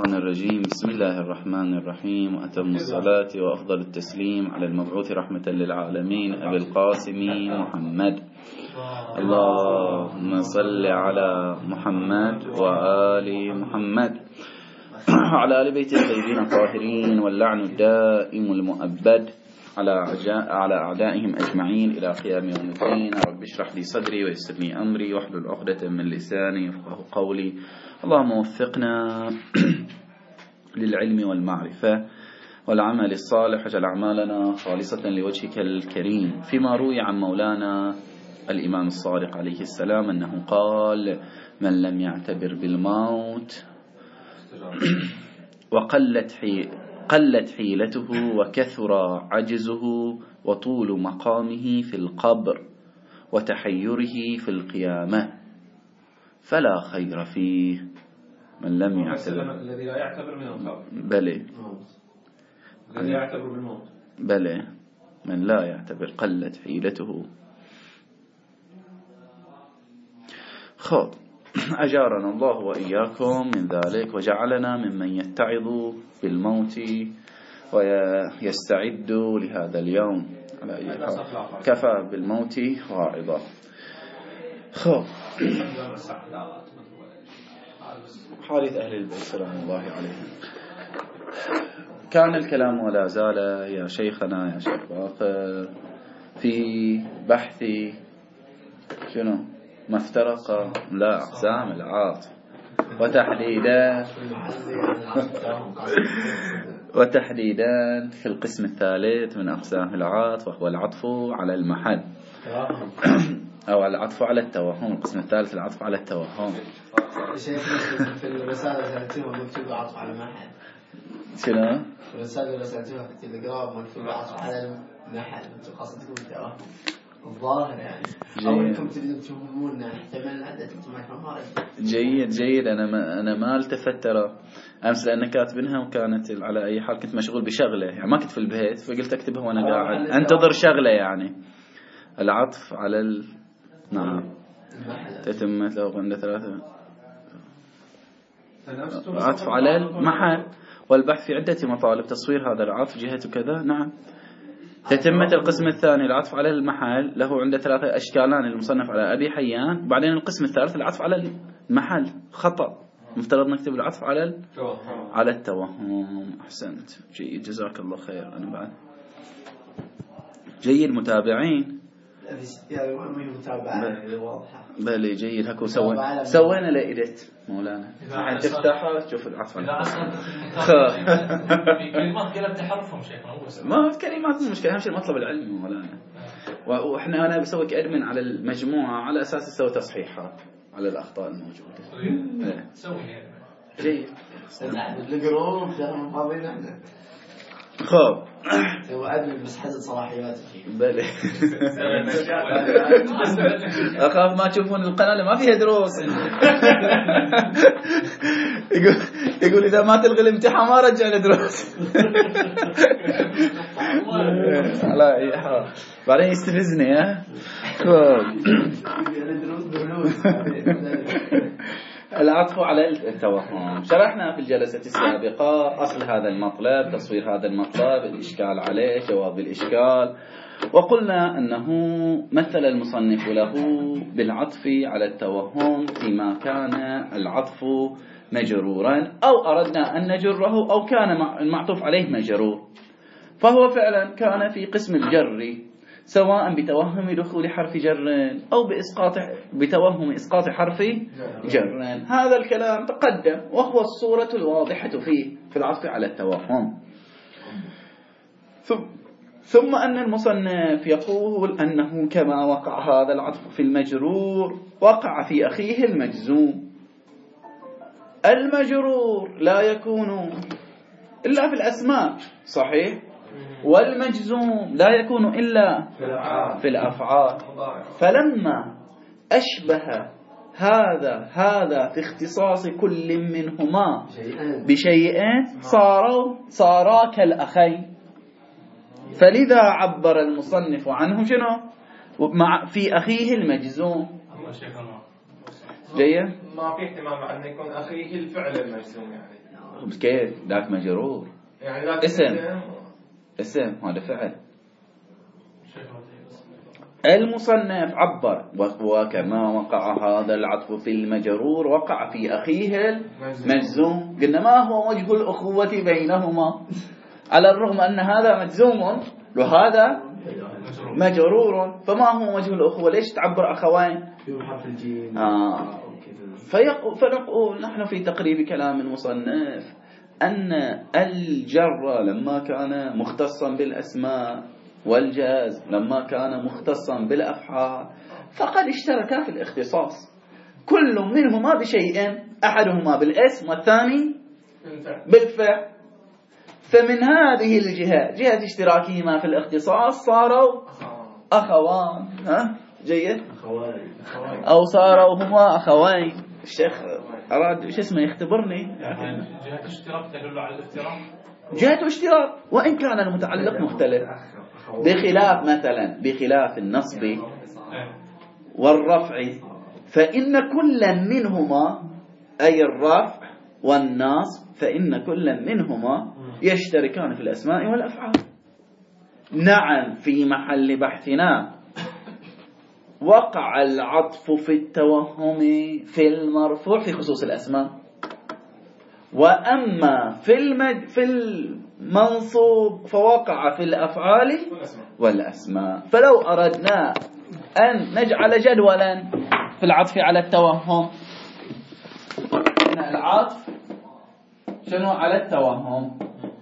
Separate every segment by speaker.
Speaker 1: الشيطان الرجيم. بسم الله الرحمن الرحيم، وأتم الصلاة وأفضل التسليم على المبعوث رحمة للعالمين أبي القاسم محمد. اللهم صل على محمد وآل محمد على آل بيت الطيبين الطاهرين، واللعن الدائم المؤبد على أعدائهم أجمعين إلى قيام يوم الدين. رب اشرح لي صدري ويسر لي أمري واحلل عقدة من لساني يفقهوا قولي. اللهم وفقنا للعلم والمعرفة والعمل الصالح، واجعل أعمالنا خالصة لوجهك الكريم. فيما روي عن مولانا الإمام الصادق عليه السلام أنه قال: من لم يعتبر بالموت قلت حيلته وكثر عجزه وطول مقامه في القبر وتحيره في القيامة فلا خير فيه. من لم يعتبر
Speaker 2: الذي لا يعتبر من القبر،
Speaker 1: بلى
Speaker 2: الذي يعتبر بالموت،
Speaker 1: بلى من لا يعتبر قلت حيلته. خب، أجارنا الله وإياكم من ذلك، وجعلنا ممن يتعظ بالموت ويستعد لهذا اليوم. على أي حال كفى بالموت واعظا. خب، حادث أهل البيت سلام الله عليهم. كان الكلام ولا زال يا شيخنا يا شيخ باقر في بحث شنو ما افترق لا أقسام العاطفة وتحديدا في القسم الثالث من أقسام العاطفة، وهو العطف على المحل أو العطف على التوهم. القسم الثالث العطف على التوهم.
Speaker 3: في الرسالة رسالتها مكتوب عطف على المحل.
Speaker 1: شنو؟
Speaker 3: الرسالة رسالتها في التليجرام مكتوب عطف على المحل. أنتم قصدكم التوهم الظاهر يعني، أو أنكم تريدون تفهمون احتمال عدة أنتم ما تفهمون.
Speaker 1: جيد. أنا ما التفت ترى أمس لأن كاتبينها، وكانت على أي حال كنت مشغول بشغلة يعني، ما كنت في البيت، فقلت أكتبها وأنا قاعد أنتظر شغلة يعني. العطف على نعم تتمت لو عند ثلاثة. العطف على المحل والبحث في عدة مطالب، تصوير هذا العطف جهة كذا. نعم. تتمت القسم الثاني العطف على المحل له عند ثلاثة أشكالان المصنف على أبي حيان. بعدين القسم الثالث العطف على المحل خطأ، مفترض نكتب العطف على التوهم. أحسنت، جيد، جزاك الله خير. أنا بعد جيد متابعين. بلي جيد. هكو سوينا لإيدت مولانا تفتحها تشوف العطف على
Speaker 2: كلمات كلها بتحرفهم شيخنا.
Speaker 1: ما في كلمات مو مشكلة، أهم شيء المطلب العلمي مولانا. وإحنا أنا بسوي كأدمن على المجموعة على أساس أسوي تصحيحات على الأخطاء الموجودة.
Speaker 2: سوي
Speaker 1: جيد.
Speaker 3: الجروب جاهم قابلين احنا.
Speaker 1: خب،
Speaker 3: هو أدمن بس حدد صلاحياته.
Speaker 1: بلى أخاف ما تشوفون القناة ما فيها دروس. يقول إذا ما تلغي الامتحان ما رجع دروس. على أي حال بعدين يستفزني. العطف على التوهم. شرحنا في الجلسة السابقة أصل هذا المطلب، تصوير هذا المطلب، الإشكال عليه، جواب الإشكال. وقلنا أنه مثل المصنف له بالعطف على التوهم فيما كان العطف مجرورا، أو أردنا أن نجره، أو كان المعطوف عليه مجرور. فهو فعلا كان في قسم الجر، سواء بتوهم دخول حرف جر أو بتوهم إسقاط حرف جر. هذا الكلام تقدم، وهو الصورة الواضحة فيه في العطف على التوهم. ثم أن المصنف يقول أنه كما وقع هذا العطف في المجرور وقع في أخيه المجزوم. المجرور لا يكون إلا في الأسماء، صحيح، والمجزوم لا يكون إلا في الأفعال. فلما أشبه هذا في اختصاص كل منهما بشيئين صارا كالأخين. فلذا عبر المصنف عنه شنو في أخيه المجزوم.
Speaker 2: شيخنا
Speaker 1: جيد.
Speaker 2: ما في احتمال مع أن يكون أخيه الفعل المجزوم يعني.
Speaker 1: كيف ذاك مجرور
Speaker 2: يعني ذاك
Speaker 1: اسم هذا فعل. المصنف عبر وكما وقع هذا العطف في المجرور وقع في أخيه المجزوم. قلنا ما هو وجه الأخوة بينهما على الرغم أن هذا مجزوم وهذا مجرور، فما هو وجه الأخوة؟ ليش تعبر أخوين؟ فنقول نحن في تقريب كلام المصنف أن الجر لما كان مختصا بالأسماء والجاز لما كان مختصا بالأفعال فقد اشتركا في الاختصاص، كل منهما بشيء، أحدهما بالاسم والثاني بالفعل. فمن هذه الجهة جهة اشتراكهما في الاختصاص صاروا أخوان. جيد، أو صاروا هما أخوين. الشيخ أراد شو اسمه يختبرني.
Speaker 2: جهة اشتراك تدل على الافتراق،
Speaker 1: جهة اشتراك وإن كان المتعلق مختلف، بخلاف مثلا بخلاف النصب والرفع فإن كل منهما أي الرفع والنصب فإن كل منهما يشتركان في الأسماء والأفعال. نعم، في محل بحثنا وقع العطف في التوهم في المرفوع في خصوص الأسماء، وأما في المنصوب فوقع في الأفعال والأسماء. فلو أردنا أن نجعل جدولا في العطف على التوهم، العطف شنو على التوهم؟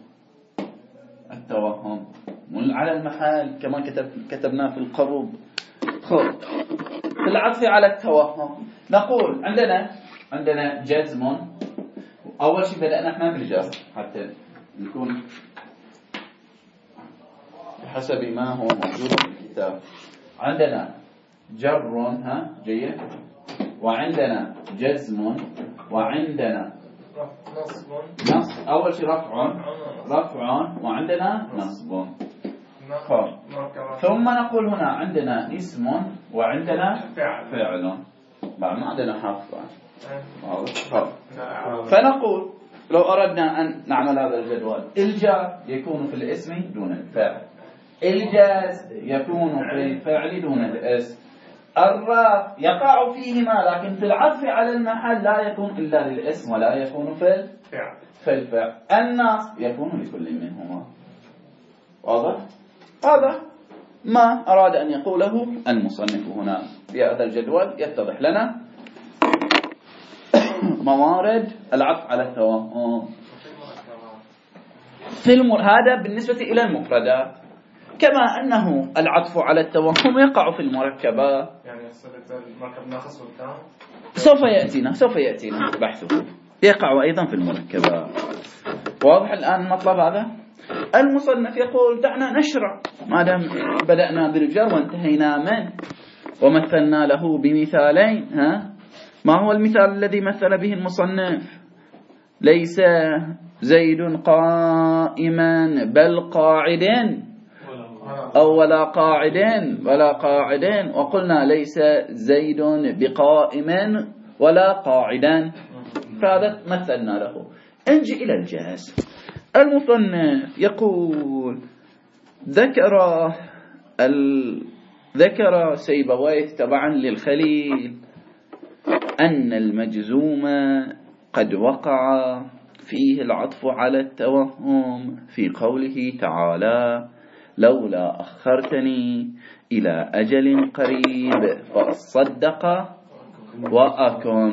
Speaker 1: التوهم على المحال كما كتبناه في القروب. في العطف على التوهم نقول عندنا جزم. أول شيء بدأنا احنا بالجر حتى نكون بحسب ما هو موجود في الكتاب. عندنا جر جيد، وعندنا جزم، وعندنا نصب. أول شيء رفع وعندنا نصب. ثم نقول هنا عندنا اسم وعندنا فعل، بعد ما عندنا حرف. فنقول لو أردنا أن نعمل هذا الجدول، الجار يكون في الاسم دون الفعل، الجاز يكون في الفعل دون الاسم، الرفع يقع فيهما لكن في العطف على المحل لا يكون إلا للاسم ولا يكون في الفعل، النصب يكون لكل منهما. واضح؟ هذا ما أراد أن يقوله المصنف هنا في هذا الجدول. يتضح لنا موارد العطف على التوهم هذا بالنسبة إلى المفردات، كما أنه العطف على التوهم يقع في المركبات.
Speaker 2: يعني المركب ناقص والتام
Speaker 1: سوف يأتينا بحثه، يقع أيضا في المركبات. واضح الآن المطلب هذا؟ المصنف يقول دعنا نشرع، ما دام بدأنا بالجر وانتهينا منه ومثلنا له بمثالين. ما هو المثال الذي مثل به المصنف؟ ليس زيد قائما بل قاعدا، أو ولا قاعدين، وقلنا ليس زيد بقائم ولا قاعدا، فهذا مثلنا له. انجي إلى الجاز. المصنف يقول ذكر سيبويه تبعا للخليل أن المجزوم قد وقع فيه العطف على التوهم في قوله تعالى لولا أخرتني إلى أجل قريب فأصدق وأكن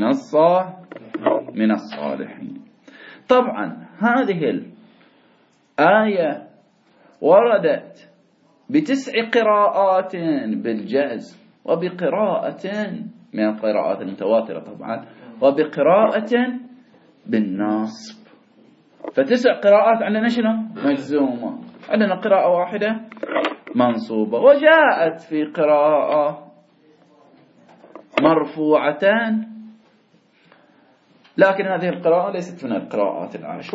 Speaker 1: من الصالحين. طبعا هذه الآية وردت ب9 قراءات بالجاز، وبقراءة من القراءات المتواترة طبعا، وبقراءة بالنصب. ف9 قراءات عندنا شنو؟ مجزومة. عندنا قراءة واحدة منصوبة، وجاءت في قراءة مرفوعتان، لكن هذه القراءة ليست من القراءات العشر.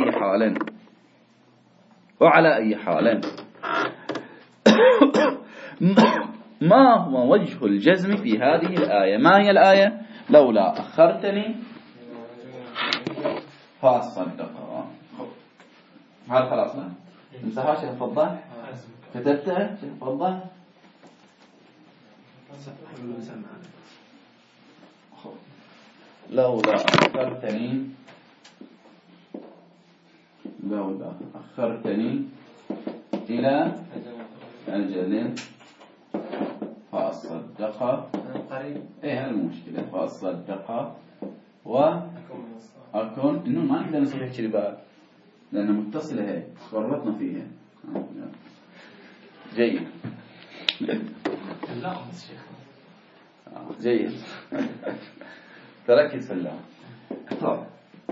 Speaker 1: وعلى أي حال ما هو وجه الجزم في هذه الآية؟ ما هي الآية؟ لولا أخرتني فأصدق. هذا خلاص لا امسحها. شيخ تفضل. كتبتها شيخ تفضل. لولا أخرتني إلى أجل فأصدق. إيه المشكلة فأصدق وأكون إنه ما نقدر نسوي هيك بقى لأنها متصلة هيك ورطنا فيها. جيد. جيد. تركز في اللام. طب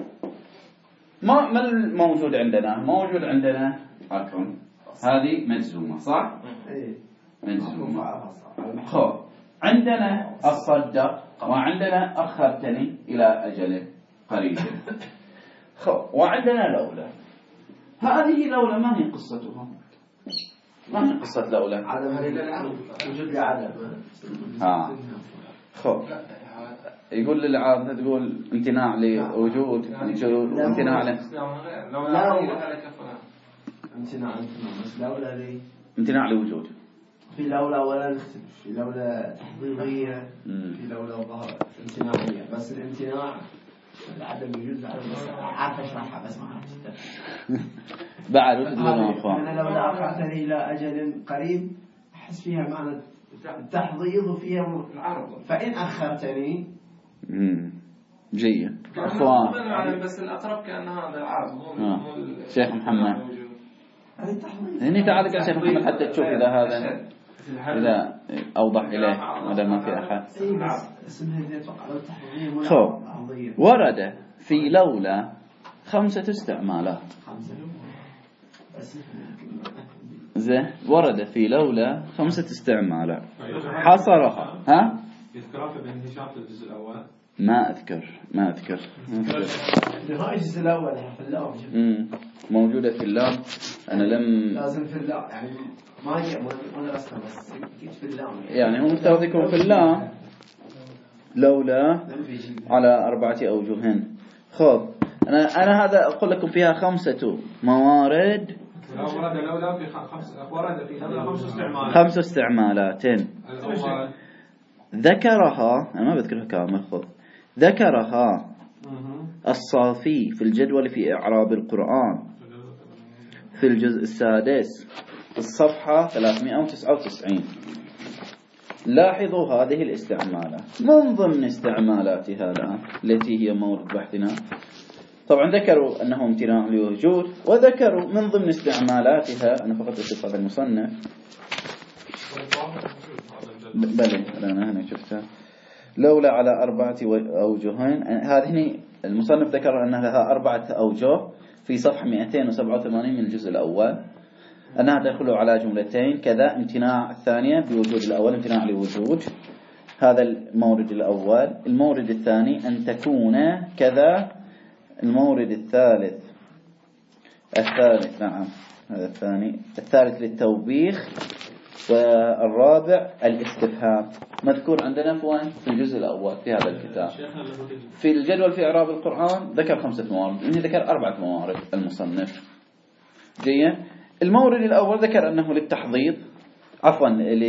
Speaker 1: ما الموجود عندنا؟ موجود عندنا أكون هذه مجزومة صح؟ مجزومة. خب عندنا أصدق وعندنا أخرتني إلى أجل قريب. خب وعندنا لولا. هذه لولا ما هي قصتها؟ ما هي قصة لولا؟
Speaker 3: عدم وجود لعدم.
Speaker 1: خب يقول للعادة تقول امتناع لوجود امتناع له امتناع لوجود.
Speaker 3: في لولا ولا نختلف. في لولا تحضيرية. في لولا ظهر امتناعية. بس الامتناع عدم وجود عارف اشرحها بس ما عرفت.
Speaker 1: بعد وتدلون
Speaker 3: أنا لولا أخرتني إلى أجل قريب أحس فيها معنى التحضيض وفيها العرض. فإن أخرتني
Speaker 1: جيد أخوان.
Speaker 2: بس الأقرب كأن هذا العرض مو
Speaker 1: شيخ محمد. هني تعال يا شيخ محمد حتى تشوف إذا هذا إذا أوضح إليه هذا ما في أحد. خب ورد في لولا 5 استعمالات. ورد في لولا 5 استعمالات حصرها.
Speaker 2: يذكرها في الانتشار في الجزء الأول.
Speaker 1: ما أذكر
Speaker 3: هاي الجزء الأول في اللام
Speaker 1: موجودة في اللام. أنا
Speaker 3: لازم في اللام يعني ما هي أنا رسمه بس في اللام
Speaker 1: يعني هو مستوذكم في اللام لولا على 4 أوجه. خب أنا هذا أقول لكم فيها 5 موارد.
Speaker 2: ورد لولا في 5 استعمالات.
Speaker 1: 5 استعمالات. ذكرها أنا ما بذكرها كامل. خذ ذكرها الصافي في الجدول في إعراب القرآن في الجزء السادس الصفحة 399. لاحظوا هذه الاستعمالات من ضمن استعمالاتها الآن التي هي مورد بحثنا. طبعا ذكروا أنه امتناع لوجود وذكروا من ضمن استعمالاتها. أنا فقط أشوف هذا المصنف. بلى أنا هنا شفتها لولا على 4 أوجه. هذه المصنف ذكر أنها لها 4 أوجه في صفحة 287 من الجزء الأول. أنها تدخل على جملتين كذا امتناع الثانية بوجود الأول امتناع لوجود. هذا المورد الأول. المورد الثاني أن تكون كذا. المورد الثالث نعم هذا الثاني. الثالث للتوبيخ. والرابع الاستفهام مذكور عندنا في الجزء الأول في هذا الكتاب. في الجدول في إعراب القرآن ذكر 5 موارد. إنه ذكر 4 موارد المصنف. جيد. المورد الأول ذكر أنه للتحضيض عفوا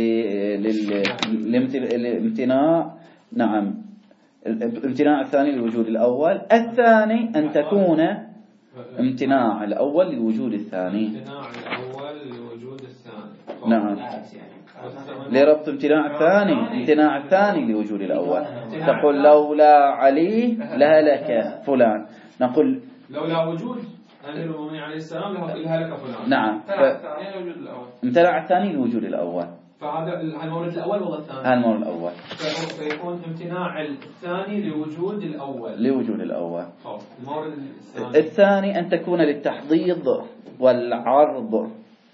Speaker 1: للامتناع. نعم الامتناع الثاني لوجود الأول. الثاني أن تكون امتناع الأول لوجود الثاني.
Speaker 2: امتناع الأول لوجود الثاني.
Speaker 1: نعم لربط امتناع الثاني لوجود الأول. تقول لولا علي لهلك فلان. نقول
Speaker 2: لولا وجود أمير المؤمنين عليه السلام لهلك فلان.
Speaker 1: نعم امتناع الثاني لوجود الأول.
Speaker 2: فهذا المورد الأول ولا الثاني؟
Speaker 1: هذا المورد الأول.
Speaker 2: فيكون امتناع الثاني لوجود الأول. المورد
Speaker 1: الثاني أن تكون للتحضيض والعرض.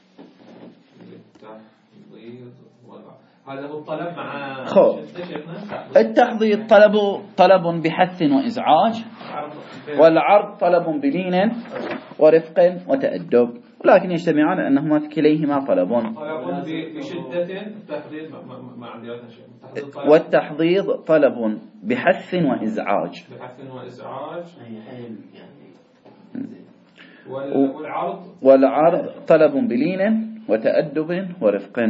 Speaker 2: هذا هو الطلب مع
Speaker 1: التحضيض طلب بحث وإزعاج. والعرض طلب بلين ورفق وتأدب. ولكن يجتمعان أنهما كليهما طلب
Speaker 2: بشدة. التحضيض ما عندي شيء.
Speaker 1: والتحضيض طلب بحث وإزعاج. والعرض طلب بلين وتأدب ورفق.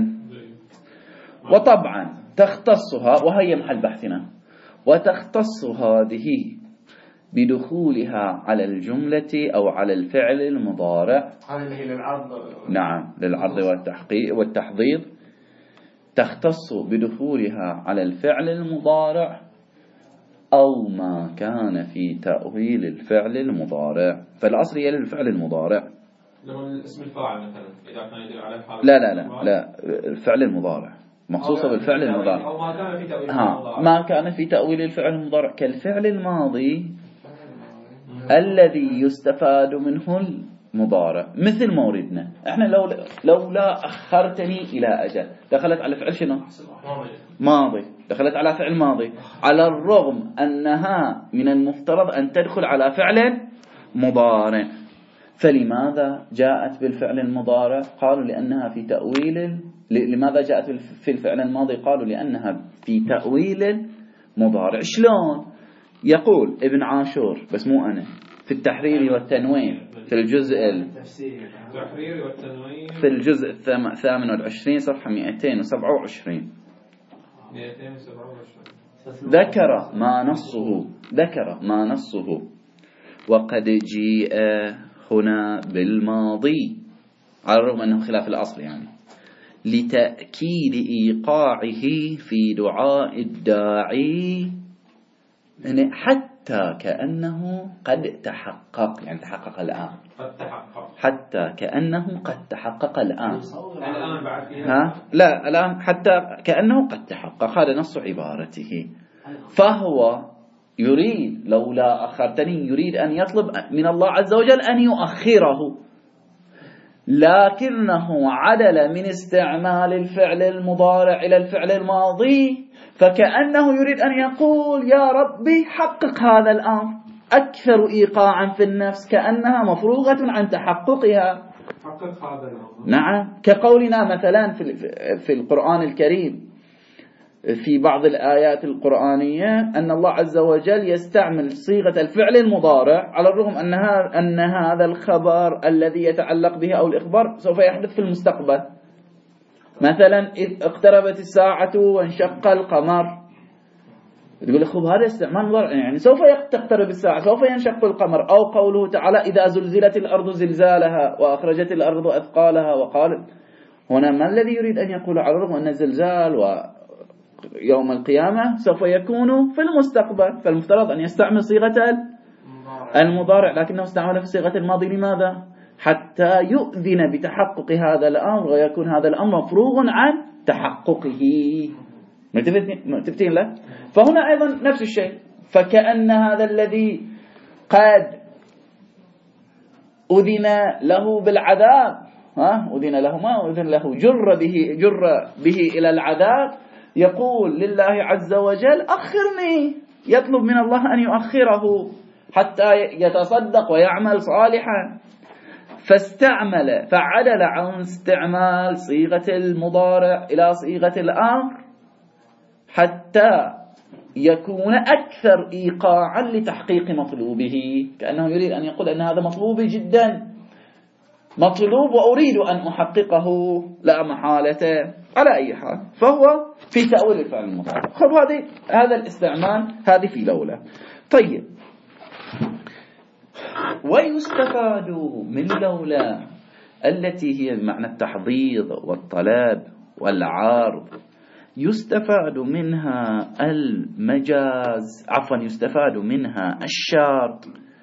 Speaker 1: وطبعا تختصها، وهي محل بحثنا، وتختص هذه بدخولها على الجملة أو على الفعل المضارع. نعم، للعرض والتحضيض. تختص بدخولها على الفعل المضارع أو ما كان في تأويل الفعل المضارع. فالأصل هي للفعل المضارع.
Speaker 2: لو اسم الفاعل مثلا إذا كان يدل على حال
Speaker 1: لا الفعل المضارع مخصوصة بالفعل المضارع،
Speaker 2: أو ما كان في تأويل المضارع.
Speaker 1: ما كان في تأويل الفعل المضارع كالفعل الماضي الذي يستفاد منه المضارع، مثل ما وردنا احنا لولا أخرتني إلى أجل، دخلت على فعل شنو؟ ماضي، دخلت على فعل ماضي، على الرغم أنها من المفترض أن تدخل على فعل مضارع. فلماذا جاءت بالفعل المضارع؟ قالوا لأنها في تأويل. لماذا جاءت في الفعل الماضي؟ قالوا لأنها في تأويل مضارع. شلون؟ يقول ابن عاشور، بس مو أنا، في التحرير والتنوين في الجزء في الجزء 28 صفحة 227 ذكر ما نصه وقد جيء هنا بالماضي على الرغم أنه خلاف الأصل، يعني لتأكيد إيقاعه في دعاء الداعي، يعني حتى كأنه قد تحقق، يعني تحقق الآن، حتى كأنه قد تحقق الآن. لا الآن حتى كأنه قد تحقق، هذا نص عبارته. فهو يريد لولا أخرتني، يريد أن يطلب من الله عز وجل أن يؤخره، لكنه عدل من استعمال الفعل المضارع إلى الفعل الماضي، فكأنه يريد أن يقول يا ربي حقق هذا الأمر، أكثر إيقاعا في النفس، كأنها مفروغة عن تحققها.
Speaker 2: حقق هذا الأمر.
Speaker 1: نعم، كقولنا مثلا في القرآن الكريم في بعض الآيات القرآنية أن الله عز وجل يستعمل صيغة الفعل المضارع على الرغم أن هذا الخبر الذي يتعلق به أو الإخبار سوف يحدث في المستقبل. مثلا إذ اقتربت الساعة وانشق القمر، تقول خب هذا استعمال مضارع، يعني سوف تقترب الساعة، سوف ينشق القمر. أو قوله تعالى إذا زلزلت الأرض زلزالها وأخرجت الأرض أثقالها. وقال هنا ما الذي يريد أن يقول؟ على الرغم أن الزلزال ويوم القيامة سوف يكون في المستقبل، فالمفترض أن يستعمل صيغة المضارع، لكنه استعمل في صيغة الماضي. لماذا؟ حتى يؤذن بتحقق هذا الأمر ويكون هذا الأمر مفروغ عن تحققه. متفتين له؟ فهنا أيضا نفس الشيء، فكأن هذا الذي قد أذن له بالعذاب، أذن له ما أذن له، جر به إلى العذاب، يقول لله عز وجل أخرني، يطلب من الله أن يؤخره حتى يتصدق ويعمل صالحا. فعدل عن استعمال صيغة المضارع إلى صيغة الأمر حتى يكون أكثر إيقاعا لتحقيق مطلوبه، كأنه يريد أن يقول أن هذا مطلوب جدا، مطلوب وأريد أن أحققه لا محالة. على أي حال فهو في تأويل الفعل المضارع. خب هذا الاستعمال هذه في لولا. طيب، ويستفاد من لولا التي هي معنى التحضيض والطلب والعرض، يستفاد منها المجاز، يستفاد منها الشرط،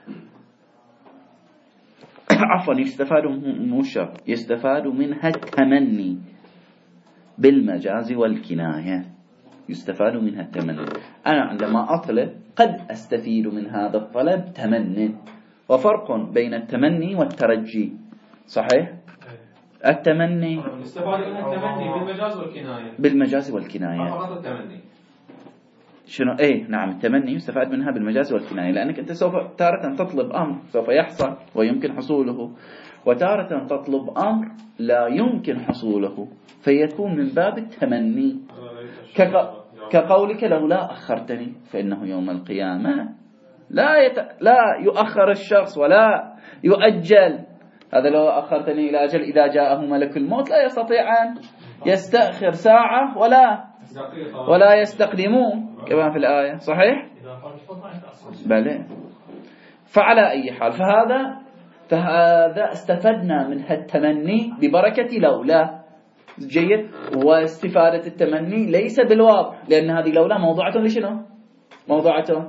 Speaker 1: يستفاد منها التمني بالمجاز والكناية. يستفاد منها التمني. أنا عندما أطلب قد أستفيد من هذا الطلب تمني، وفرق بين التمني والترجي. صحيح؟ التمني
Speaker 2: يستفاد منها التمني بالمجاز والكناية.
Speaker 1: بالمجاز والكناية
Speaker 2: فقط التمني.
Speaker 1: شنو؟ نعم، التمني يستفاد منها بالمجاز والكناية، لأنك أنت سوف تارة تطلب أمر سوف يحصل ويمكن حصوله، وتارة تطلب أمر لا يمكن حصوله، فيكون من باب التمني. كقولك لولا أخرتني، فإنه يوم القيامة لا يؤخر الشخص ولا يؤجل، هذا لو أخرتني إلى أجل إذا جاءه ملك الموت لا يستطيع أن يستأخر ساعة ولا يستقدمون كما في الآية، صحيح؟ بلى. فعلى أي حال فهذا استفدنا من التمني ببركة لولا. جيد. واستفادة التمني ليس بالواضح، لأن هذه لولا موضوعة لشنو؟ موضوعة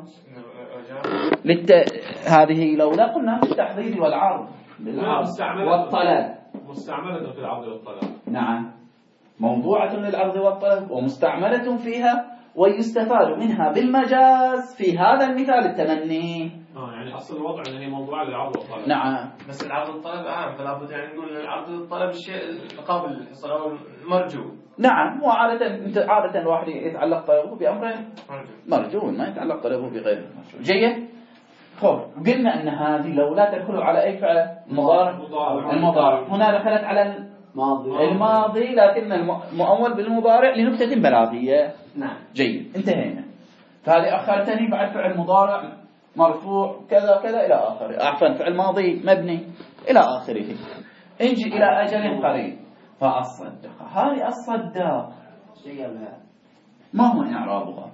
Speaker 1: هذه لولا قلنا بالتحضير والعرض والطلب،
Speaker 2: مستعملة في العرض والطلب.
Speaker 1: نعم، موضوعة للعرض والطلب ومستعملة فيها، ويستفاد منها بالمجاز في هذا المثال التمني.
Speaker 2: يعني أصل الوضع أنه هي موضوعة للعرض والطلب.
Speaker 1: نعم.
Speaker 4: بس العرض والطلب فلا بد أن نقول أن العرض والطلب الشيء القابل للحصول أو المرجو.
Speaker 1: نعم. عادة الواحد يتعلق طلبه بأمر مرجو، ما يتعلق طلبه بغير مرجو. جيد. خب، قلنا أن هذه لولا تدخل على أي فعل؟ المضارع. هنا دخلت على الماضي، لكن المؤول بالمضارع لنكتة بلاغية.
Speaker 3: نعم.
Speaker 1: جيد، انتهينا. فهذه أخرتني بعد فعل مضارع مرفوع كذا كذا إلى آخره، عفوا فعل ماضي مبني إلى آخره. انجي إلى أجل قريب فأصدق. هذه الصداق ما هو إعرابها؟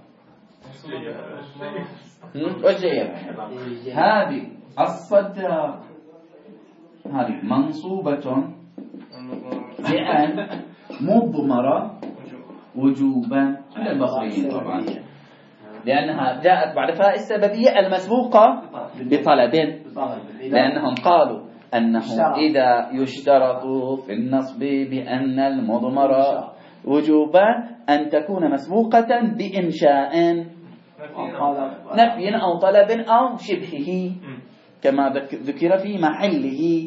Speaker 1: هذه الصداق هذه منصوبة لأن مضمرة وجوبا عند البصريين طبعا، لأنها جاءت بعد فاء السببية المسبوقة بطلب، لأنهم قالوا أنه إذا يشترط في النصب بأن المضمرة وجوبا أن تكون مسبوقة بإنشاء نفي أو طلب أو شبهه كما ذكر في محله.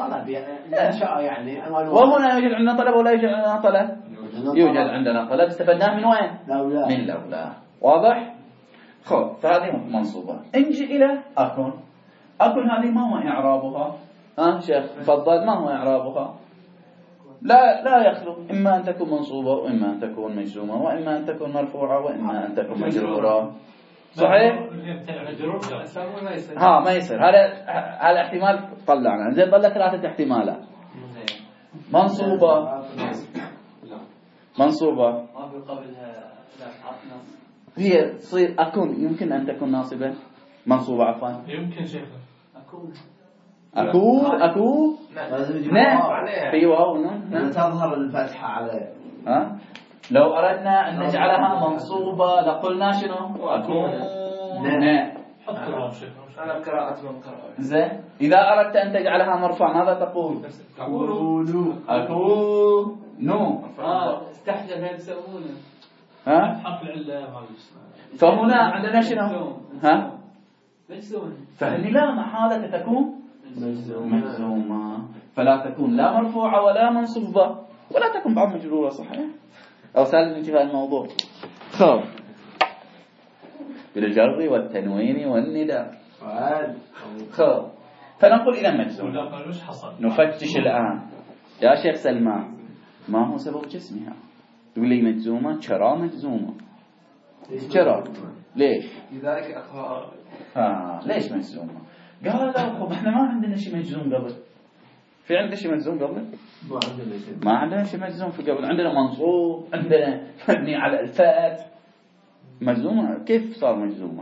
Speaker 3: يعني
Speaker 1: وهنا يوجد عندنا طلب ولا يوجد عندنا طلب؟ يوجد عندنا طلب، استفدناه من وين؟ من لولا. واضح؟ خب، فهذه منصوبة. انجي إلى أكن هذه ما هو إعرابها؟ شيخ تفضل، ما هو إعرابها؟ لا يخلو، إما أن تكون منصوبة وإما أن تكون مجزومة وإما أن تكون مرفوعة وإما أن تكون مجرورة. صحيح؟ ما يصير. هذا احتمال طلعنا. زين، ضل 3 احتمالات. منصوبة
Speaker 4: ما في قبلها
Speaker 1: هي تصير أكون، يمكن أن تكون ناصبة منصوبة، عفوا
Speaker 2: يمكن شيخ
Speaker 1: أكون نعم في واو
Speaker 3: نعم تظهر الفتحة عليه.
Speaker 1: لو أردنا أن نجعلها منصوبة لقلنا شنو؟ أكون نعم.
Speaker 2: حط الواو شيخ.
Speaker 4: أنا قراءة من قراءة.
Speaker 1: زين، إذا أردت أن تجعلها مرفوع ماذا تقول؟ أكون
Speaker 4: استحجب هذا يسوونه.
Speaker 2: حق العلة ما
Speaker 1: فهنا عندنا شنو؟
Speaker 4: مجزوم.
Speaker 1: فهني لا محالة تكون مجزومة، فلا تكون لا مرفوعة ولا منصوبة ولا تكون بعد مجرورة. صحيح أو سالم انتهاء الموضوع. خب، بالجر والتنوين والنداء. خب، فنقول إذا مجزومة. نفتش الآن يا شيخ سلمان، ما هو سبب جسمها؟ تقول لي مجزومة. شرا مجزومة. شرا ليش؟
Speaker 4: لذلك أخبار.
Speaker 1: ليش مجزومة؟ قال خب احنا ما عندنا شيء مجزوم قبل. في عندنا شيء مجزوم قبل؟ ما عندنا شيء مجزوم في قبل. عندنا منصوب، عندنا مبني على الفاء. مجزومة كيف صار مجزومة؟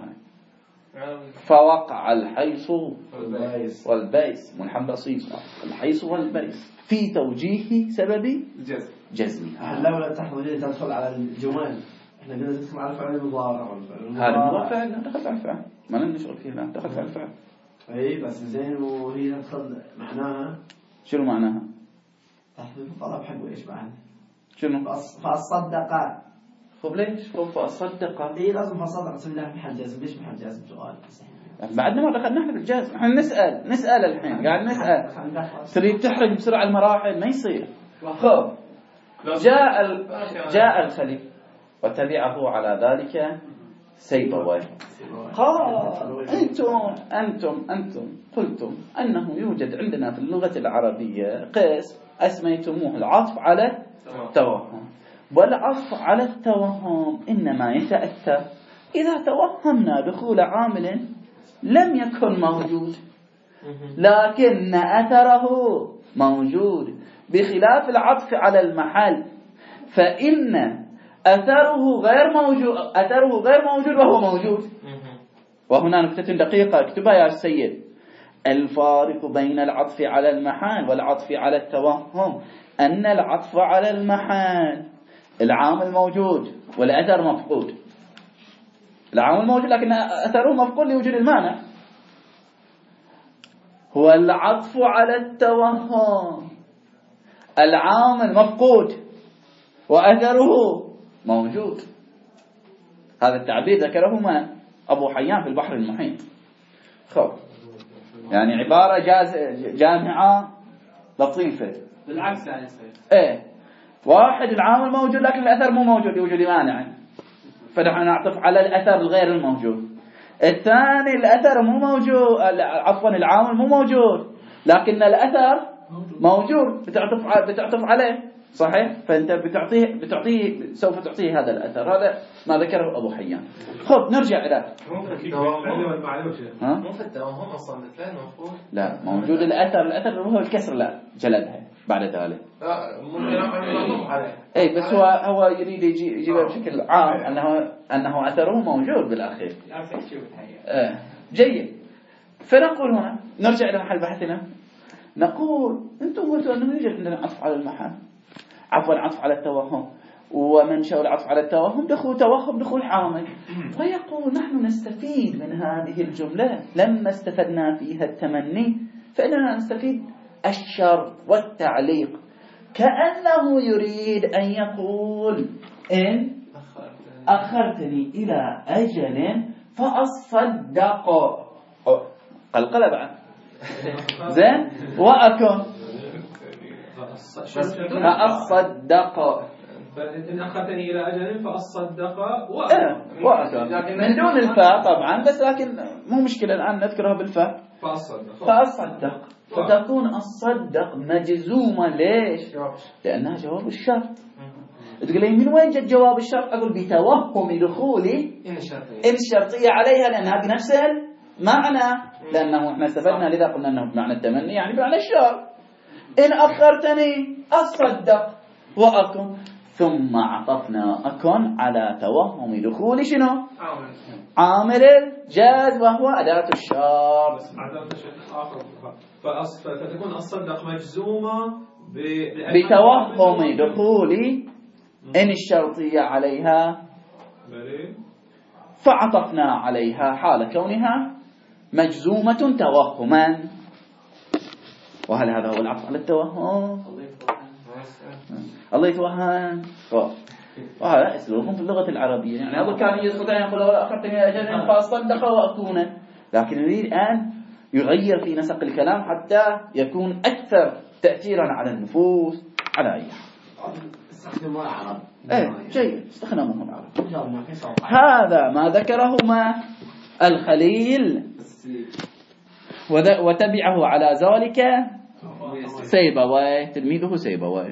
Speaker 1: فوقع الحيص والبيس منحب بسيط. الحيص والبيس في توجيه سبب جزمها.
Speaker 3: لولا التحويلية تدخل على الجمال. احنا قلنا تدخل على الفعل المضارع.
Speaker 1: هذا هو فعل، دخل على الفعل، ما نشغل فيه الآن، دخل على الفعل.
Speaker 3: اي بس زين، وهي تدخل معناها
Speaker 1: شنو معناها؟
Speaker 3: تحويل الطلب حق ايش بعد؟
Speaker 1: شنو؟
Speaker 3: فأصدق.
Speaker 1: خب ليش؟ خب فأصدق.
Speaker 3: اي لازم فأصدق اسم الله محل جزم. ليش محل جزم؟ سؤال
Speaker 1: بعدنا ما دخلنا احنا بالجزم. احنا نسأل الحين، قاعد نسأل. تريد تحرج بسرعة المراحل، ما يصير. خب، جاء الخليل وتبعه على ذلك سيبويه. قال أنتم قلتم أنه يوجد عندنا في اللغة العربية قسم أسميتموه العطف على التوهم. والعطف على التوهم إنما يتأتى إذا توهمنا دخول عامل لم يكن موجود. لكن أثره موجود، بخلاف العطف على المحل فإن أثره غير موجود وهو موجود. وهنا نكتة دقيقة اكتبها يا سيد: الفارق بين العطف على المحل والعطف على التوهم أن العطف على المحل العامل موجود والأثر مفقود. العامل موجود لكن أثره مفقود لوجود المعنى. هو العطف على التوهم العامل مفقود وأثره موجود. هذا التعبير ذكره من أبو حيان في البحر المحيط. يعني عبارة جامعة لطيفة.
Speaker 2: بالعكس يعني
Speaker 1: واحد العامل موجود لكن الأثر مو موجود لوجود مانع، فنحن نعطف على الأثر الغير الموجود. الثاني الأثر مو موجود، عفوا العامل مو موجود لكن الأثر موجود، بتعطف عليه صحيح، فأنت بتعطيه سوف تعطيه هذا الأثر. هذا ما ذكره أبو حيان. خب نرجع إلى
Speaker 4: مو في التوهم أصلا مثلين مفهوم.
Speaker 1: لا موجود الأثر هو الكسر لا جلدها بعد ذلك. اي بس هو يريد يجيبها بشكل عام انه اثره موجود بالاخير. جيد. فنقول هنا نرجع الى محل بحثنا، نقول انتم قلتوا انه يوجد عندنا عطف على المحل، عفوا عطف على التوهم، ومنشأ العطف على التوهم دخول عامل. فيقول نحن نستفيد من هذه الجملة لما استفدنا فيها التمني فإننا نستفيد الشرط والتعليق، كأنه يريد أن يقول إن أخرتني إلى أجل فأصدق قلقلة بعد زين وأكن فأصدق
Speaker 2: إن أخرتني إلى أجل فأصدق
Speaker 1: وأكن من دون الفاء طبعا، بس لكن مو مشكلة الآن نذكرها بالفاء. فأصدق فتكون الصدق مجزومة. ليش؟ لأنها جواب الشرط. تقول لي من وين جاء جواب الشرط؟ أقول بتوهم دخولي إن الشرطية عليها لأنها بنفس المعنى، لأنه احنا استفدنا لذا قلنا أنه بمعنى التمني يعني بمعنى الشرط. إن أخرتني أصدق وأكن، ثم عطفنا أكن على توهم دخول شنو؟ عامل الجاز وهو أداة الشرط.
Speaker 2: فتكون الصدق مجزومة
Speaker 1: بتوهم دخول إن الشرطية عليها، فعطفنا عليها حال كونها مجزومة توهما. وهل هذا هو العطف على التوهم؟ الله يتوهم. وهذا اسلوبهم في اللغة العربية. يعني أبو كان يستطيع أن يقول لو أخرتني أجل فأصدق وأكون، لكن يريد أن يغير في نسق الكلام حتى يكون أكثر تأثيرا على النفوس على أي حال.
Speaker 3: استخدموا العرب.
Speaker 1: جيد، استخدموهم العرب. هذا ما ذكرهما الخليل، وتبعه على ذلك سيبويه تلميذه سيبويه.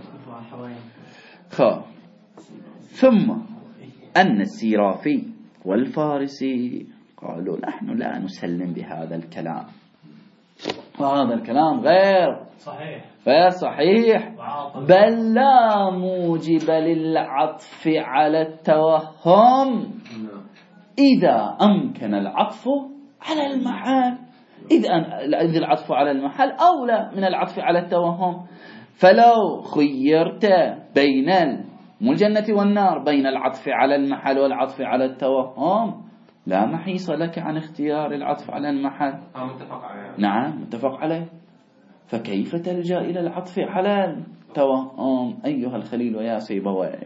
Speaker 1: ثم أن السيرافي والفارسي قالوا نحن لا نسلم بهذا الكلام، وهذا الكلام غير صحيح بل لا موجب للعطف على التوهم إذا أمكن العطف على المحل، إذ العطف على المحل أولى من العطف على التوهم. فلو خيرت بين الجنة والنار بين العطف على المحل والعطف على التوهم لا محيص لك عن اختيار العطف على المحل.
Speaker 4: متفق عليه.
Speaker 1: نعم متفق عليه. فكيف تلجأ إلى العطف على التوهم أيها الخليل ويا سيبويه؟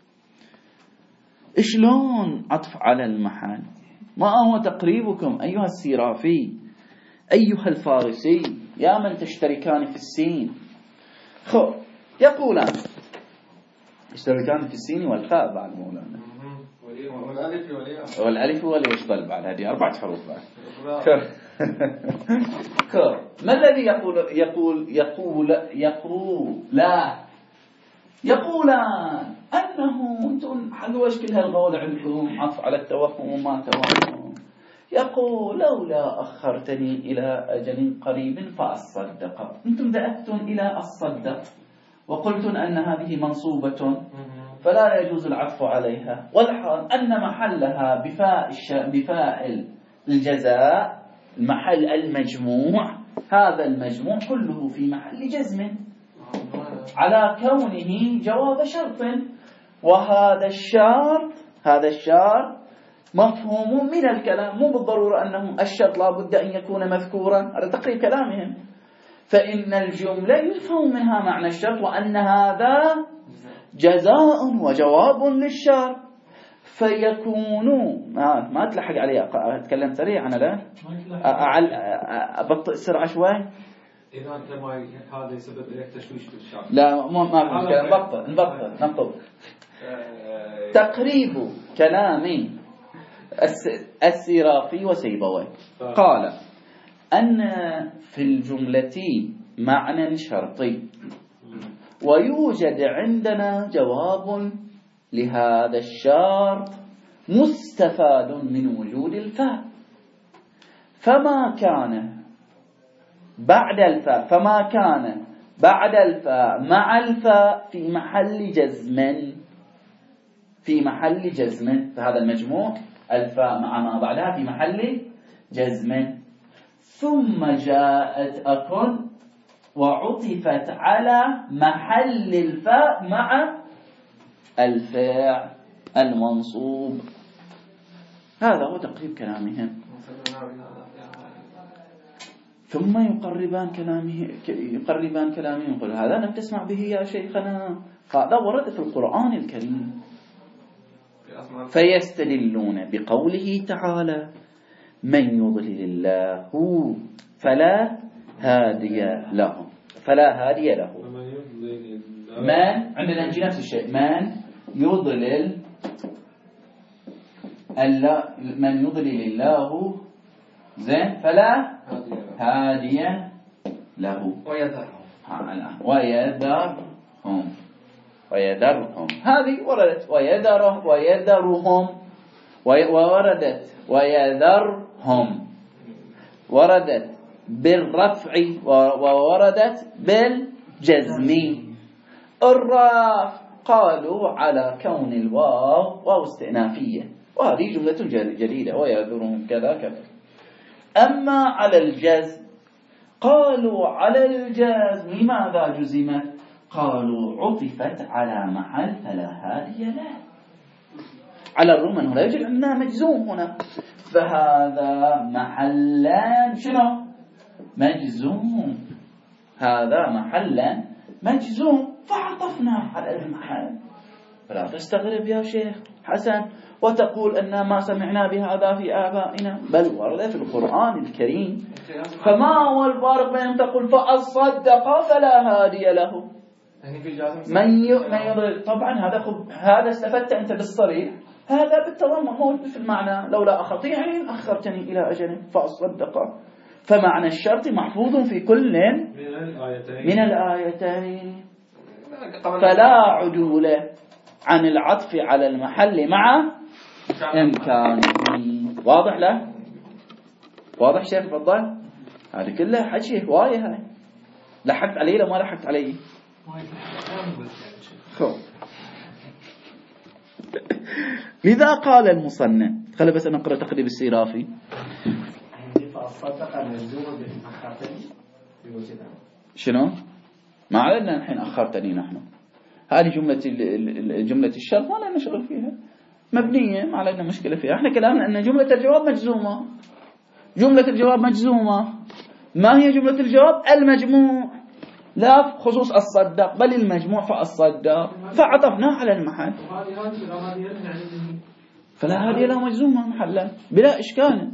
Speaker 1: شلون عطف على المحل؟ ما هو تقريبكم أيها السيرافي أيها الفارسي يا من تشتركان في السين؟ يقولان يشتركان في السين والخاء بعد مولانا والألف واللي يشتغل بعد هذه 4 حروف بعد. ما الذي يقولان أنه أنتم حلوا إيش كل هالغول عندكم عطف على التوهم وما توهم؟ يقول لولا أخرتني إلى أجل قريب فأصدق. أنتم ذهبتم إلى الصدق وقلتم أن هذه منصوبة فلا يجوز العطف عليها، والحال أن محلها بفاء الجزاء، محل المجموع، هذا المجموع كله في محل جزم على كونه جواب شرط. وهذا الشرط مفهوم من الكلام، مو بالضرورة أنه الشرط لا بد أن يكون مذكورا، هذا تقريب كلامهم. فإن الجملة يفهم منها معنى الشرط وأن هذا جزاء وجواب للشرط، فيكون ما تلحق علي أتكلم سريعا لا أبطئ السرعة شوي.
Speaker 2: إذا أنت ما هذا يسبب لك تشويش في الشرط.
Speaker 1: لا ما نبطئ. تقريب كلام السيرافي وسيبويه قال أن في الجملة معنى شرطي ويوجد عندنا جواب لهذا الشرط مستفاد من وجود الفاء، فما كان بعد الفاء مع الفاء في محل جزم، فهذا المجموع الفاء مع ما بعدها في محل جزم، ثم جاءت أكن وعطفت على محل الفاء مع الفاعل المنصوب. هذا هو تقريب كلامهم. ثم يقربان كلامه يقول هذا لم تسمع به يا شيخنا، هذا ورد في القرآن الكريم. فيستدلون بقوله تعالى من يضلل الله فلا هادي له. من عندنا نجي نفس الشيء، من يضلل الله زين فلا هادي له ويذرهم. هذه وردت ويذرهم، ووردت ويذرهم، وردت بالرفع ووردت بالجزم. الرفع قالوا على كون الواو استئنافية، وهذه جملة جديدة ويذرهم كذا كذا. أما على الجزم قالوا على الجزم لماذا جزمت؟ قالوا عطفت على محل فلا هادي له. على الرغم أنه لا يوجد عندنا مجزوم هنا، فهذا محلا شنو؟ مجزوم، هذا محلا مجزوم، فعطفنا على المحل. فلا تستغرب يا شيخ حسن وتقول أن ما سمعنا بهذا في آبائنا، بل ورد في القرآن الكريم. فما هو الفارق بين تقول فأصدق فلا هادي له من يضل؟ طبعا هذا استفدت أنت بالصريح، هذا بالتضمن موجود في المعنى. لولا أخرتني يعني أخرتني إلى أجل فأصدق، فمعنى الشرط محفوظ في كل من الآيتين، فلا عدول عن العطف على المحل مع إمكانه. واضح له؟ واضح شيخ؟ تفضل. هذه كلها حكي هواية، هاي لحقت عليه لما لحقت عليه. لذا قال المصنف، خلي بس أنا أقرأ تقريب السيرافي. شنو؟ ما علينا الحين أخرتني نحن، هذه جملة الشرط ما لنا نشغل فيها، مبنية ما علينا مشكلة فيها. احنا كلامنا أن جملة الجواب مجزومة. جملة الجواب مجزومة، ما هي جملة الجواب؟ المجموع، لا خصوص الصدق بل المجموع فالصدق، فعطفنا على المحل. فلا هذه لا مجزومة محلا بلا إشكال.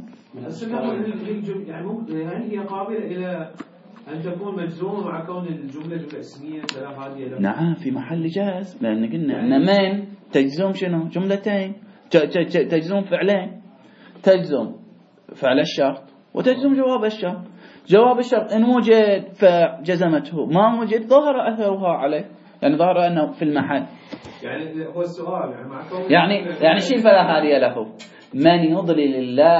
Speaker 2: يعني هي قابلة إلى أن تكون مجزومة مع كون الجملة جملة اسمية فلا هادي له.
Speaker 1: نعم في محل جاز، لأن قلنا أن من تجزم شنو؟ جملتين، تجزم فعلين، تجزم فعل الشرط وتجزم جواب الشرط. جواب الشرط إن وجد فجزمته، ما وجد ظهر أثرها عليه، يعني ظهر أنه في المحل.
Speaker 2: يعني هو السؤال يعني مع كون
Speaker 1: يعني شيء فلا هادي له، من يضلل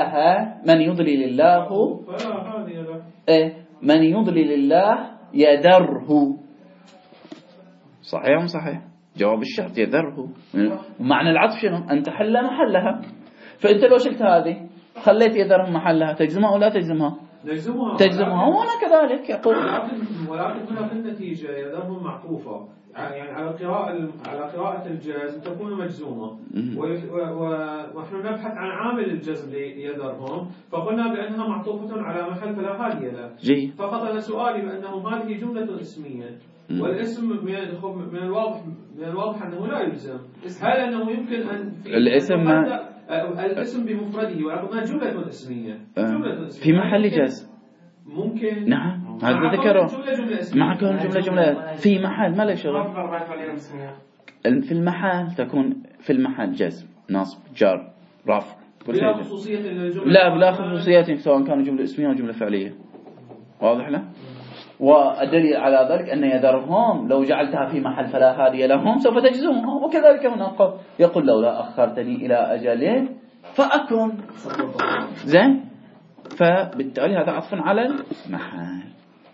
Speaker 1: الله
Speaker 2: فلا هادي له.
Speaker 1: من يضلل الله يذره. صحيح أم صحيح؟ جواب الشرط يذره. معنى العطف شنو؟ أن تحل محلها. فأنت لو شلت هذه خليت يذره محلها، تجزمها أو لا تجزمها؟ تجزمها. وأنا كذلك يقول.
Speaker 2: ولكن هنا في النتيجة يذرهم معطوفة، يعني على قراءة الجزم تكون مجزومة، ونحن نبحث عن عامل الجزم ليذرهم، فقلنا بأنها معطوفة على محل فلا هادي له. فقط أنا سؤالي بأنه هذه جملة اسمية، والاسم من الواضح أنه لا يلزم. هل أنه يمكن أن الاسم بمفرده ولكنها جملة اسمية
Speaker 1: في محل جزم
Speaker 2: ممكن؟
Speaker 1: نعم، هذا ذكره مع كون جملة في محل ما له شغل. في المحل تكون في المحل جزم، نصب، جر، رفع،
Speaker 2: بلا خصوصية الجملة.
Speaker 1: لا بلا خصوصية، سواء كانت جملة اسمية أو جملة فعلية. واضح له؟ والدليل على ذلك أن يذرهم لو جعلتها في محل فلا هادي لهم سوف تجزمها. وكذلك هنا يقول لولا أخرتني إلى أجل فأكن. زين، فبالتالي هذا عطف على المحل.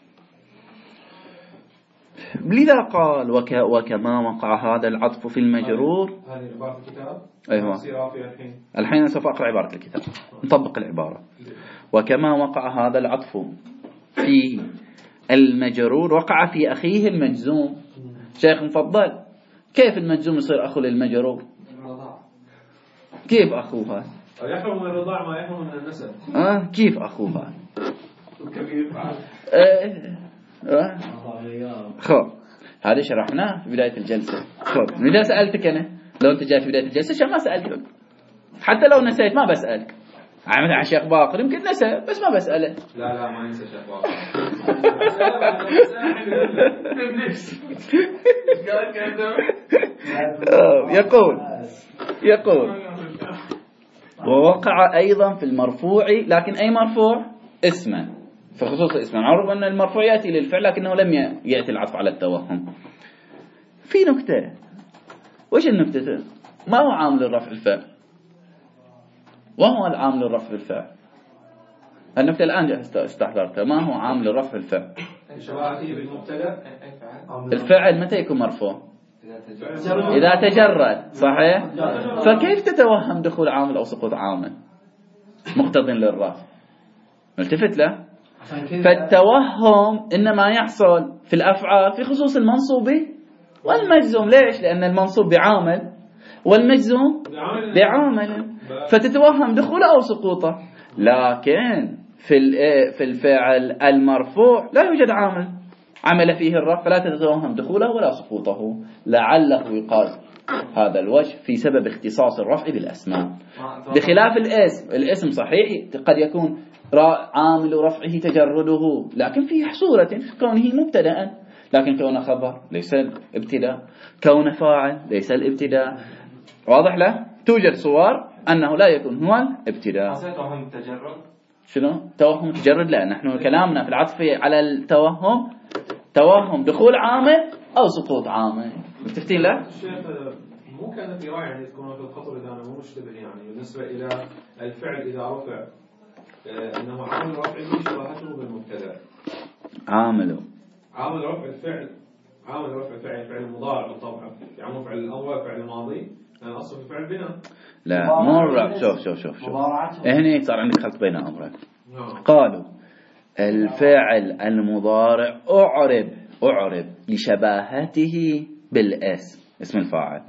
Speaker 1: لذا قال وكما وقع هذا العطف في المجرور.
Speaker 2: هذه عبارة الكتاب.
Speaker 1: أيوة. الحين سوف أقرأ عبارة الكتاب، نطبق العبارة. وكما وقع هذا العطف في المجرور وقع في أخيه المجزوم. شيخ مفضل، كيف المجزوم يصير أخو للمجرور؟ كيف أخوها؟
Speaker 2: يحرم من الرضاع ما يحرم من النسب.
Speaker 1: كيف أخوها؟ خب هذا شرحناه في بداية الجلسة. خب إذا سألتك أنا، لو أنت جاي في بداية الجلسة ما سألتك، حتى لو نسيت ما بسألك. عمل عن شيخ باقر يمكن نسى بس ما بسأله.
Speaker 2: لا ما ينسى شيخ باقر.
Speaker 1: يقول ووقع أيضا في المرفوع، لكن أي مرفوع؟ اسما، في خصوص اسما. معروف أن المرفوع يأتي للفعل لكنه لم يأتي العطف على التوهم. في نكتة، وش النكتة؟ ما هو عامل الرفع الفعل؟ وهو العامل الرفع الفعل. النكتة الآن استحضرتها. ما هو عامل الرفع الفعل؟ الفعل متى يكون مرفوع؟ إذا تجرد. صحيح؟ فكيف تتوهم دخول عامل أو سقوط عامل مقتضٍ للرفع؟ ملتفت له. فالتوهم إنما يحصل في الأفعال في خصوص المنصوب والمجزوم. ليش؟ لأن المنصوب بعامل والمجزوم بعامل، فتتوهم دخوله أو سقوطه. لكن في الفعل المرفوع لا يوجد عمل فيه الرفع، فلا تتوهم دخوله ولا سقوطه. لعله يقال هذا الوجه في سبب اختصاص الرفع بالأسماء، بخلاف الاسم صحيح قد يكون عامل رفعه تجرده، لكن في صورة كونه مبتدأ، لكن كونه خبر ليس الابتداء، كونه فاعل ليس الابتداء. واضح له؟ توجد صور أنه لا يكون هو الابتداء.
Speaker 4: توهم التجرد.
Speaker 1: شنو؟ توهم تجرد؟ لا، نحن كلامنا في العطف على التوهم توهم دخول عامل أو سقوط عامل. متفقين له؟
Speaker 2: الشيخ مو كانت رأي يعني تكون في الخطر إذا أنا مو مشتبه، يعني بالنسبة إلى الفعل إذا رفع أنه عامل رفعه شبهته بالمبتدأ. عامل رفع الفعل، عامل رفع الفعل المضارع بالطبع، يعني فعل الأول فعل الماضي، يعني أصل الفعل بناء.
Speaker 1: لا مو الرفع. شوف هنا صار عندك خلط بين أمرين. قالوا الفعل المضارع أعرب لشباهته بالاسم، اسم الفاعل،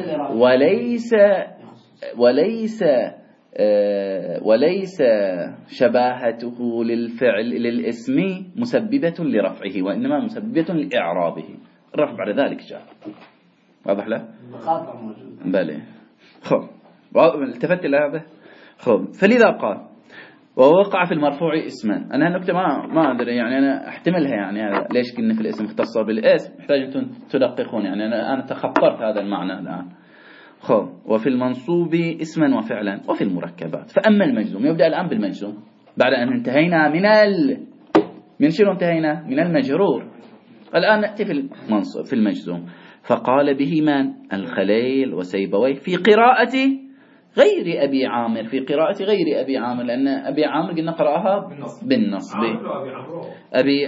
Speaker 1: وليس شباهته للفعل للاسم مسببة لرفعه، وإنما مسببة لإعرابه. الرفع بعد ذلك جاء. واضح له؟ بلى. خب التفت إلى هذا. خب فلذا قال ووقع في المرفوع اسما. أنا النكتة ما أدري، يعني أنا أحتملها، يعني ليش كنا في الاسم اختص بالاسم، محتاج أنتم تدققون، يعني أنا تخطرت هذا المعنى الآن. خب وفي المنصوب اسما وفعلا وفي المركبات. فأما المجزوم، يبدأ الآن بالمجزوم بعد أن انتهينا من شنو انتهينا؟ من المجرور. الآن نأتي في المجزوم. فقال به من؟ الخليل وسيبويه في قراءة غير أبي عامر، في قراءة غير أبي عامر، لأن أبي عامر قلنا قرأها بالنصب. أبي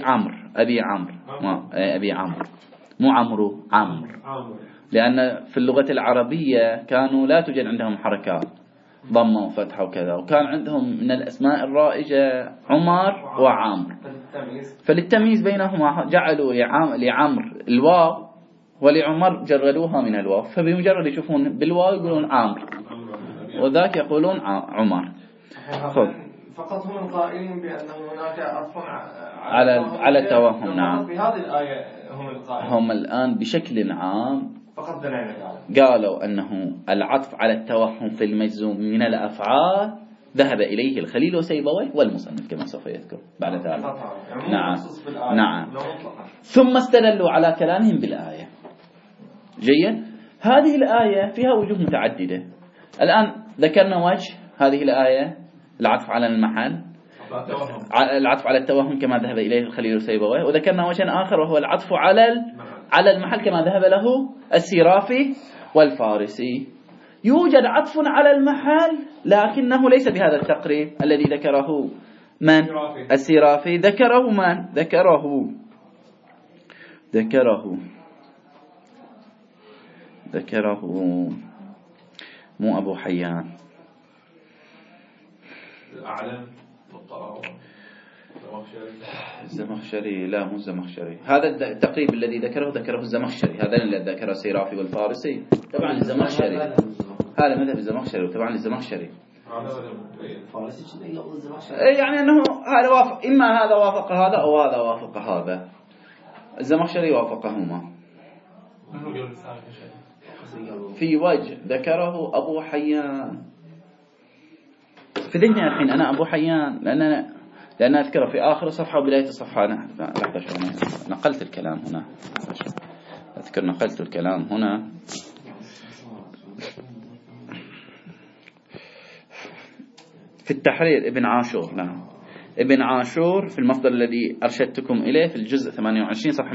Speaker 1: عمرو مو عمرو، عمرو، لأن في اللغة العربية كانوا لا توجد عندهم حركات ضمة وفتحة وكذا، وكان عندهم من الأسماء الرائجة عمر وعمر، فللتمييز بينهما جعلوا لعمر الواو ولعمر جردوها من الواو، فبمجرد يشوفون بالواو يقولون عمر وذاك يقولون عمر.
Speaker 4: فقط هم القائلين بأنه هناك عطف
Speaker 1: على التوهم. نعم،
Speaker 4: بهذه الآية
Speaker 1: هم الآن بشكل عام
Speaker 4: فقط دلالة
Speaker 1: قالوا أنه العطف على التوهم في المجزوم من الأفعال ذهب إليه الخليل وسيبويه والمصنف كما سوف يذكر بعد ذلك. نعم نعم. ثم استدلوا على كلامهم بالآية. جيد. هذه الآية فيها وجوه متعددة. الآن ذكرنا وجه هذه الآية العطف على المحل، العطف على التوهم كما ذهب إليه الخليل وسيبويه، وذكرنا وجه آخر وهو العطف على المحل كما ذهب له السيرافي والفارسي. يوجد عطف على المحل لكنه ليس بهذا التقريب الذي ذكره من؟ السيرافي. ذكره من؟ ذكره مو أبو حيان، الزمخشري. لا مو الزمخشري، هذا التقريب الذي ذكره الزمخشري، هذا الذي ذكره السيرافي والفارسي. طبعا الزمخشري هذا مذهب الزمخشري، وطبعا الزمخشري يعني أنه هذا وافق، إما هذا وافق هذا أو هذا وافق هذا. الزمخشري وافقهما في وجه ذكره أبو حيان. في ذهني الحين أنا أبو حيان لأن أذكره في آخر الصفحة وبداية الصفحة. لحظة شوي، نقلت الكلام هنا، أذكر نقلت الكلام هنا. في التحرير ابن عاشور. نعم، ابن عاشور في المصدر الذي أرشدتكم إليه في الجزء 28 صفحة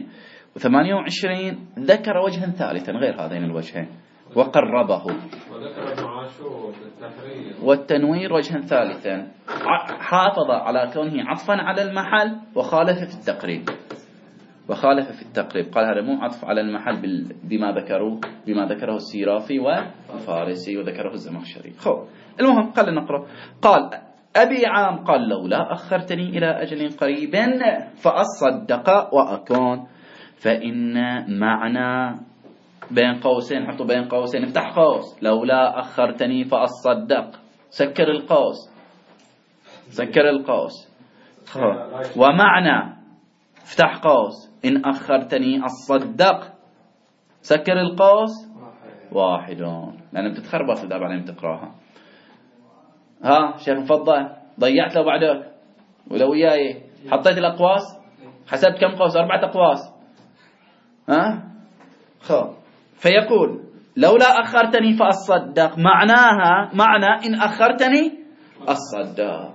Speaker 1: 228 ذكر وجها ثالثا غير هذين الوجهين وقربه،
Speaker 2: وذكر ابن عاشور التحرير
Speaker 1: والتنوير وجها ثالثا، حافظ على كونه عطفا على المحل وخالف في التقريب، قال هذا مو عطف على المحل بما ذكره السيرافي والفارسي وذكره الزمخشري. المهم قال نقرأ. قال أبي عام قال لولا أخرتني إلى أجل قريب فأصدق وأكون، فإن معنى بين قوسين، حطوا بين قوسين، افتح قوس، لولا أخرتني فأصدق، سكر القوس، ومعنى افتح قوس إن أخرتني أصدق، سكر القوس، واحد، لأن بتتخربط الداب عليهم تقراها. ها شيخ مفضل، ضيعت لو بعدك ولو وياي حطيت الأقواس، حسبت كم قوس؟ 4 أقواس. فيقول لولا أخرتني فأصدق، معنى إن أخرتني أصدق.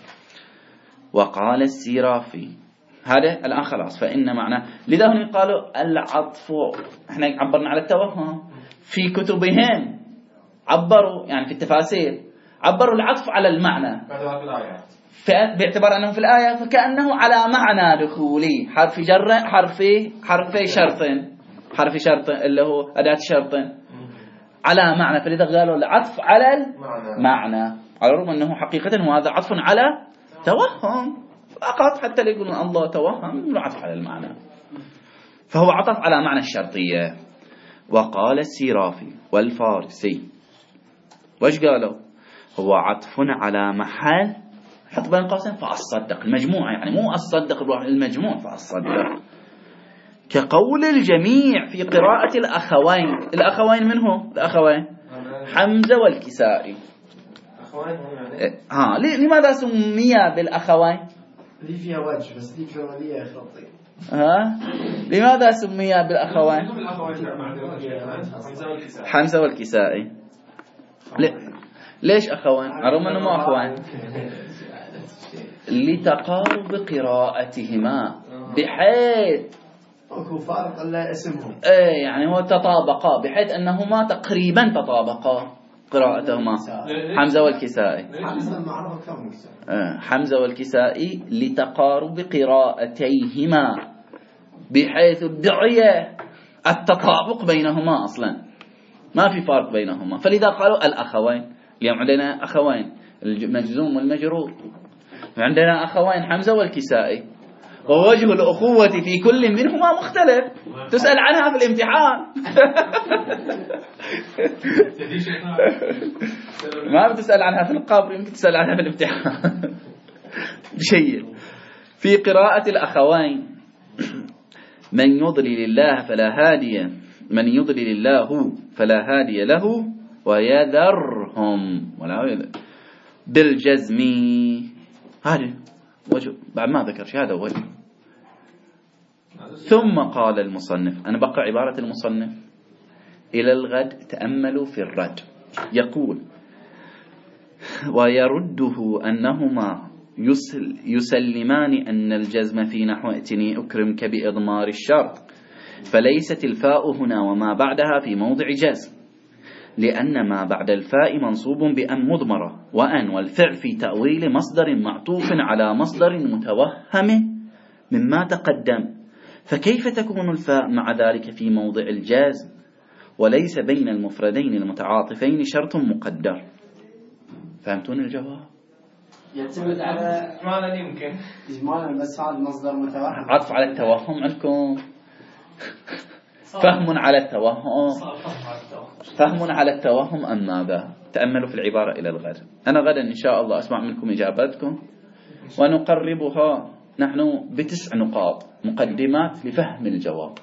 Speaker 1: وقال السيرافي هذا الآن خلاص، فإن معنى، لذا هم قالوا العطف، احنا عبرنا على التوهم في كتبهم، عبروا يعني في التفاسير عبروا العطف على المعنى باعتبار أنه في الآية فكأنه على معنى دخولي، حرف جر، حرف شرط اللي هو أداة شرط على معنى، فلذا قالوا العطف على المعنى، على الرغم أنه حقيقة هذا عطف على توهم فقط، حتى يقولون الله توهم عطف على المعنى، فهو عطف على معنى الشرطية. وقال السيرافي والفارسي وش قالوا؟ هو عطف على محل، حط بين قوسين فأصدق، المجموعة يعني مو أصدق المجموع، فأصدق، كقول الجميع في قراءة الأخوين منه الأخوين حمزة والكسائي. لماذا سمي بالأخوين؟
Speaker 3: دي فيها وجه بس دي كلامية خطية.
Speaker 1: لماذا سمي بالأخوين؟ حمزة والكسائي. ليش أخوين؟ أرغم أنه ما أخوين، لتقارب قراءتهما بحيث
Speaker 3: فارق لا اسمهم،
Speaker 1: يعني هو تطابقا، بحيث أنهما تقريبا تطابقا، قراءتهما حمزة والكسائي. حمزة والكسائي لتقارب قراءتيهما بحيث ادعي التطابق بينهما، أصلا ما في فرق بينهما، فلذا قالوا الأخوين. اليوم عندنا أخوين المجزوم والمجرور، عندنا أخوين حمزة والكسائي، ووجه الأخوة في كل منهما مختلف، تسأل عنها في الامتحان. ما بتسأل عنها في القبر، يمكن تسأل عنها في الامتحان. بشيء في قراءة الأخوين: من يضلل الله فلا هادي، من يضلل الله فلا هادي له ويذرهم بالجزم. هذا وجه بعد ما ذكر شيء، هذا وجه. ثم قال المصنف، أنا بقرأ عبارة المصنف: إلى الغد تأملوا في الرد. يقول: ويرده أنهما يسلمان أن الجزم في نحو ائتني أكرمك بإضمار الشرط، فليست الفاء هنا وما بعدها في موضع جزم، لأن ما بعد الفاء منصوب بأن مضمرة، وأن والفعل في تأويل مصدر معطوف على مصدر متوهم مما تقدم، فكيف تكون الفاء مع ذلك في موضع الجزم؟ وليس بين المفردين المتعاطفين شرط مقدر. فهمتون الجواب؟
Speaker 3: يعتمد على
Speaker 4: إجمالا، يمكن
Speaker 3: إجمالا بس هذا مصدر متوهم.
Speaker 1: عطف على التوهم عندكم، فهم على التوهم، فهم على التوهم أم ماذا؟ تأملوا في العبارة إلى الغد. أنا غدا إن شاء الله أسمع منكم إجاباتكم، ونقربها نحن ب9 نقاط مقدمات لفهم الجواب.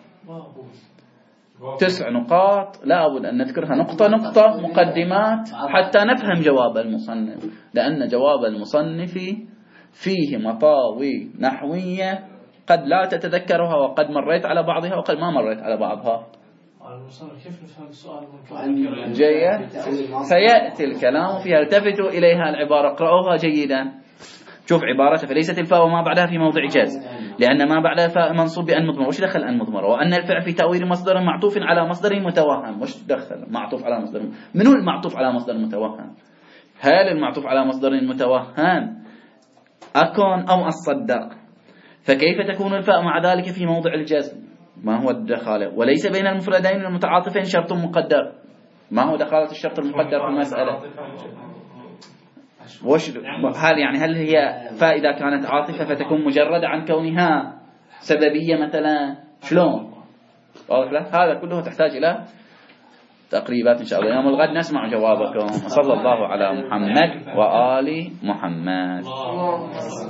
Speaker 1: 9 نقاط لا بد أن نذكرها نقطة نقطة، مقدمات حتى نفهم جواب المصنف، لأن جواب المصنف فيه مطاوي نحوية قد لا تتذكرها، وقد مريت على بعضها وقد ما مريت على بعضها.
Speaker 4: كيف نفهم السؤال
Speaker 1: جيد. فيأتي الكلام فيها، التفتوا إليها العبارة، اقرأوها جيدا. شوف عبارته: فليست الفاء وما بعدها في موضع جاز، لأن ما بعدها فاء منصوب بأن مضمرة. وش دخل أن مضمرة؟ وأن الفعل في تأويل مصدر معطوف على مصدر متوهم. وش دخل معطوف على مصدر؟ من هو المعطوف على مصدر متوهم؟ هل المعطوف على مصدر متوهم أكون أو أصدق؟ فكيف تكون الفاء مع ذلك في موضع الجزم؟ ما هو الدخالة؟ وليس بين المفردين المتعاطفين شرط مقدر. ما هو دخالة الشرط المقدر في المسألة؟ هل هي فاء إذا كانت عاطفة فتكون مجردة عن كونها سببية مثلا؟ شلون؟ واضح له؟ هذا كله تحتاج إلى تقريبات إن شاء الله. يوم الغد نسمع جوابكم. صلى الله على محمد وآل محمد.